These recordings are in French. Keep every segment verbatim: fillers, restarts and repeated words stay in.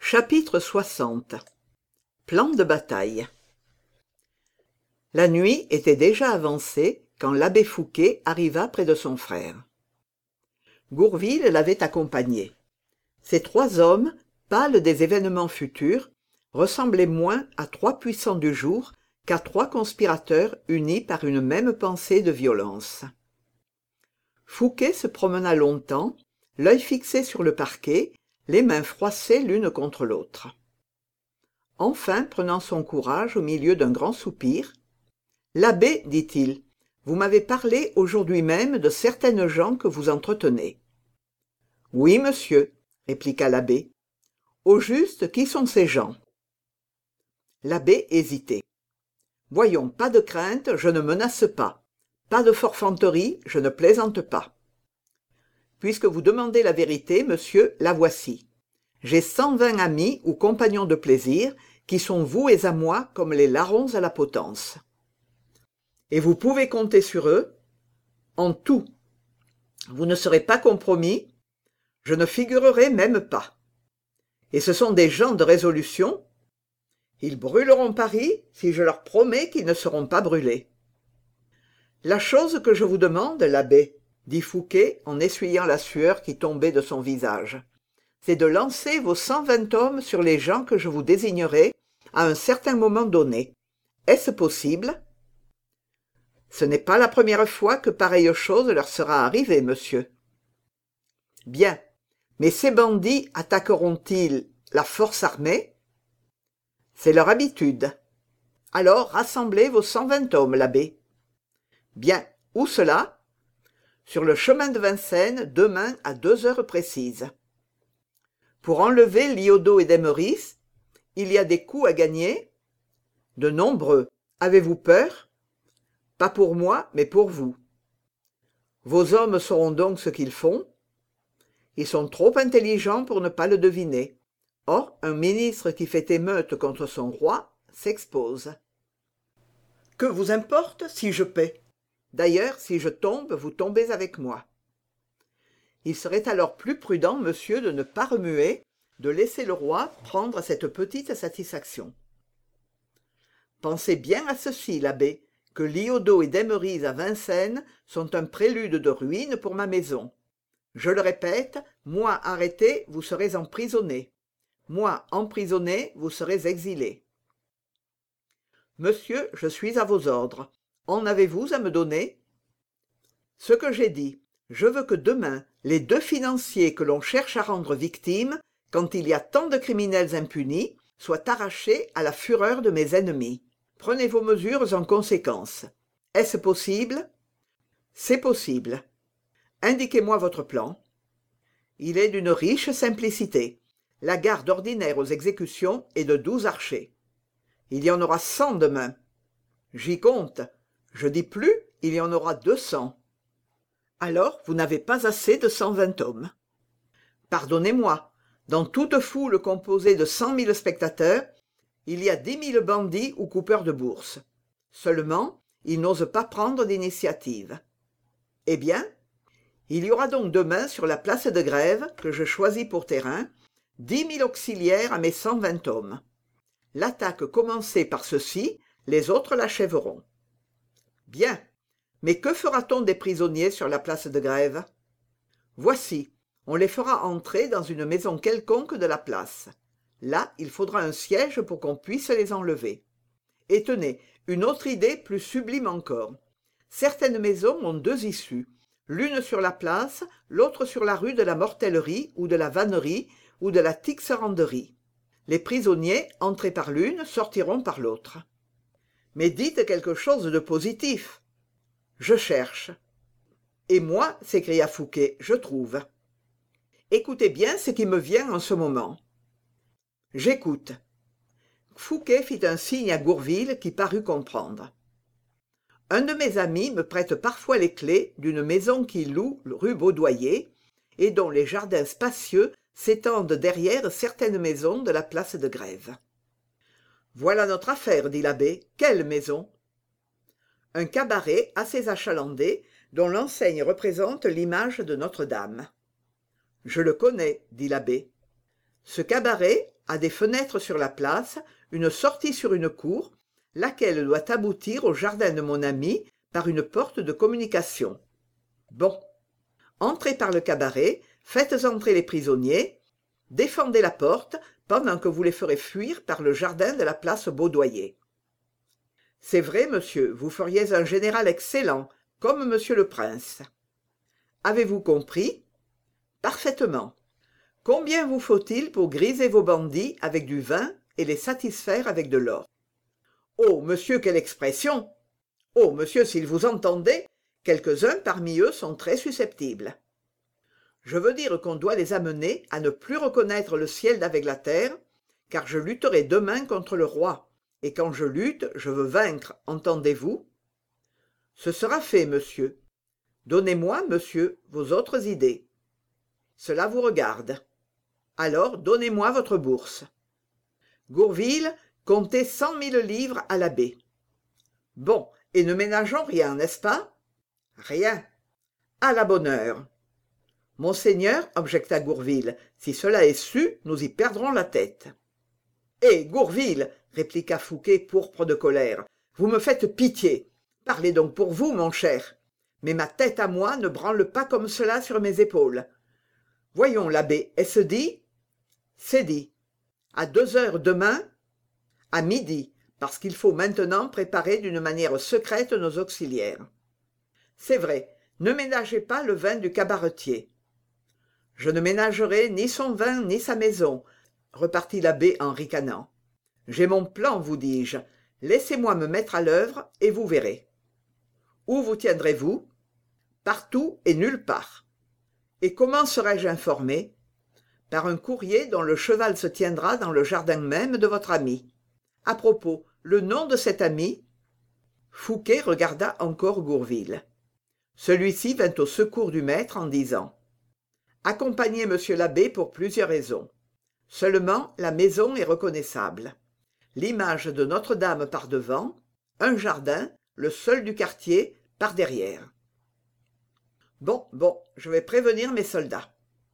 Chapitre soixante. Plan de bataille. La nuit était déjà avancée quand l'abbé Fouqué arriva près de son frère. Gourville l'avait accompagné. Ces trois hommes, pâles des événements futurs, ressemblaient moins à trois puissants du jour qu'à trois conspirateurs unis par une même pensée de violence. Fouqué se promena longtemps, l'œil fixé sur le parquet, les mains froissées l'une contre l'autre. Enfin, prenant son courage au milieu d'un grand soupir, « L'abbé, dit-il, vous m'avez parlé aujourd'hui même de certaines gens que vous entretenez. »« Oui, monsieur, » répliqua l'abbé. « Au juste, qui sont ces gens ?» L'abbé hésitait. « Voyons, pas de crainte, je ne menace pas. Pas de forfanterie, je ne plaisante pas. Puisque vous demandez la vérité, monsieur, la voici. J'ai cent vingt amis ou compagnons de plaisir qui sont voués à moi comme les larrons à la potence. Et vous pouvez compter sur eux en tout. Vous ne serez pas compromis, je ne figurerai même pas. Et ce sont des gens de résolution. Ils brûleront Paris si je leur promets qu'ils ne seront pas brûlés. La chose que je vous demande, l'abbé, dit Fouqué en essuyant la sueur qui tombait de son visage, c'est de lancer vos cent vingt hommes sur les gens que je vous désignerai à un certain moment donné. Est-ce possible ? Ce n'est pas la première fois que pareille chose leur sera arrivée, monsieur. Bien, mais ces bandits attaqueront-ils la force armée ? C'est leur habitude. Alors rassemblez vos cent vingt hommes, l'abbé. Bien, où cela ? Sur le chemin de Vincennes, demain à deux heures précises. Pour enlever Liaudot et D'Eymeris, il y a des coups à gagner ? De nombreux. Avez-vous peur ? Pas pour moi, mais pour vous. Vos hommes sauront donc ce qu'ils font ? Ils sont trop intelligents pour ne pas le deviner. Or, un ministre qui fait émeute contre son roi s'expose. Que vous importe si je paie ? D'ailleurs, si je tombe, vous tombez avec moi. Il serait alors plus prudent, monsieur, de ne pas remuer, de laisser le roi prendre cette petite satisfaction. Pensez bien à ceci, l'abbé, que Liaudot et D'Eymeris à Vincennes sont un prélude de ruine pour ma maison. Je le répète, moi arrêté, vous serez emprisonné. Moi emprisonné, vous serez exilé. Monsieur, je suis à vos ordres. En avez-vous à me donner ? Ce que j'ai dit, je veux que demain, les deux financiers que l'on cherche à rendre victimes, quand il y a tant de criminels impunis, soient arrachés à la fureur de mes ennemis. Prenez vos mesures en conséquence. Est-ce possible ? C'est possible. Indiquez-moi votre plan. Il est d'une riche simplicité. La garde ordinaire aux exécutions est de douze archers. Il y en aura cent demain. J'y compte. Je dis plus, il y en aura deux cents. Alors, vous n'avez pas assez de cent vingt hommes. Pardonnez-moi, dans toute foule composée de cent mille spectateurs, il y a dix mille bandits ou coupeurs de bourse. Seulement, ils n'osent pas prendre d'initiative. Eh bien, il y aura donc demain sur la place de Grève, que je choisis pour terrain, dix mille auxiliaires à mes cent vingt hommes. L'attaque commencée par ceux-ci, les autres l'achèveront. Bien. Mais que fera-t-on des prisonniers sur la place de Grève ? Voici, on les fera entrer dans une maison quelconque de la place. Là, il faudra un siège pour qu'on puisse les enlever. Et tenez, une autre idée plus sublime encore. Certaines maisons ont deux issues, l'une sur la place, l'autre sur la rue de la Mortellerie ou de la Vannerie ou de la Tixeranderie. Les prisonniers, entrés par l'une, sortiront par l'autre. Mais dites quelque chose de positif. Je cherche. Et moi, s'écria Fouqué, je trouve. Écoutez bien ce qui me vient en ce moment. J'écoute. Fouqué fit un signe à Gourville qui parut comprendre. Un de mes amis me prête parfois les clés d'une maison qu'il loue rue Baudoyer et dont les jardins spacieux s'étendent derrière certaines maisons de la place de Grève. Voilà notre affaire, dit l'abbé. Quelle maison ? Un cabaret assez achalandé, dont l'enseigne représente l'image de Notre-Dame. Je le connais, dit l'abbé. Ce cabaret, a des fenêtres sur la place, une sortie sur une cour, laquelle doit aboutir au jardin de mon ami par une porte de communication. Bon. Entrez par le cabaret, faites entrer les prisonniers, défendez la porte pendant que vous les ferez fuir par le jardin de la place Baudoyer. C'est vrai, monsieur, vous feriez un général excellent, comme monsieur le prince. Avez-vous compris? Parfaitement. Combien vous faut-il pour griser vos bandits avec du vin et les satisfaire avec de l'or? Oh, monsieur, quelle expression! Oh, monsieur, s'ils vous entendaient, quelques-uns parmi eux sont très susceptibles. Je veux dire qu'on doit les amener à ne plus reconnaître le ciel d'avec la terre, car je lutterai demain contre le roi, et quand je lutte, je veux vaincre, entendez-vous? Ce sera fait, monsieur. Donnez-moi, monsieur, vos autres idées. Cela vous regarde. Alors, donnez-moi votre bourse. Gourville, comptez cent mille livres à l'abbé. Bon, et ne ménageons rien, n'est-ce pas? Rien. À la bonne heure. Monseigneur, objecta Gourville, si cela est su, nous y perdrons la tête. Eh, Gourville, répliqua Fouqué, pourpre de colère, vous me faites pitié. Parlez donc pour vous, mon cher. Mais ma tête à moi ne branle pas comme cela sur mes épaules. Voyons, l'abbé, est-ce dit? C'est dit. À deux heures demain? À midi, parce qu'il faut maintenant préparer d'une manière secrète nos auxiliaires. C'est vrai, ne ménagez pas le vin du cabaretier. Je ne ménagerai ni son vin ni sa maison, repartit l'abbé en ricanant. J'ai mon plan, vous dis-je. Laissez-moi me mettre à l'œuvre et vous verrez. Où vous tiendrez-vous? Partout et nulle part. Et comment serai-je informé? Par un courrier dont le cheval se tiendra dans le jardin même de votre ami. À propos, le nom de cet ami? Fouqué regarda encore Gourville. Celui-ci vint au secours du maître en disant « Accompagnez monsieur l'abbé pour plusieurs raisons. Seulement, la maison est reconnaissable. L'image de Notre-Dame par devant, un jardin, le seul du quartier, par derrière. Bon, bon, je vais prévenir mes soldats.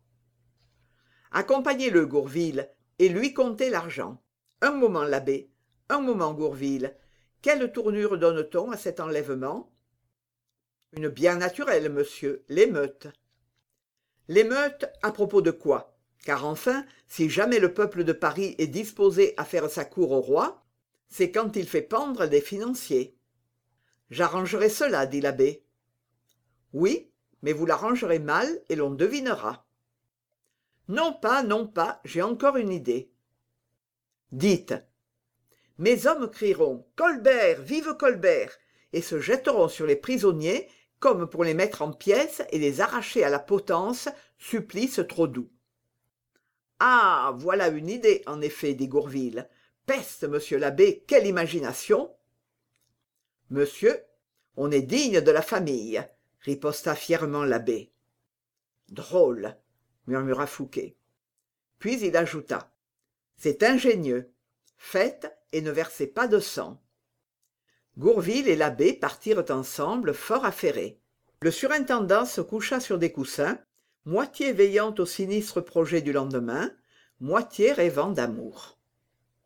Accompagnez-le, Gourville, et lui comptez l'argent. Un moment, l'abbé, un moment, Gourville. Quelle tournure donne-t-on à cet enlèvement? Une bien naturelle, monsieur, l'émeute. L'émeute, à propos de quoi? Car enfin, si jamais le peuple de Paris est disposé à faire sa cour au roi, c'est quand il fait pendre des financiers. J'arrangerai cela, dit l'abbé. Oui, mais vous l'arrangerez mal et l'on devinera. Non pas, non pas, j'ai encore une idée. Dites. Mes hommes crieront « Colbert, vive Colbert !» et se jetteront sur les prisonniers comme pour les mettre en pièces et les arracher à la potence, supplice trop doux. Ah, voilà une idée, en effet, dit Gourville. Peste, monsieur l'abbé, quelle imagination! Monsieur, on est digne de la famille, riposta fièrement l'abbé. Drôle, murmura Fouqué. Puis il ajouta. C'est ingénieux. Faites et ne versez pas de sang. Gourville et l'abbé partirent ensemble, fort affairés. Le surintendant se coucha sur des coussins, moitié veillant au sinistre projet du lendemain, moitié rêvant d'amour.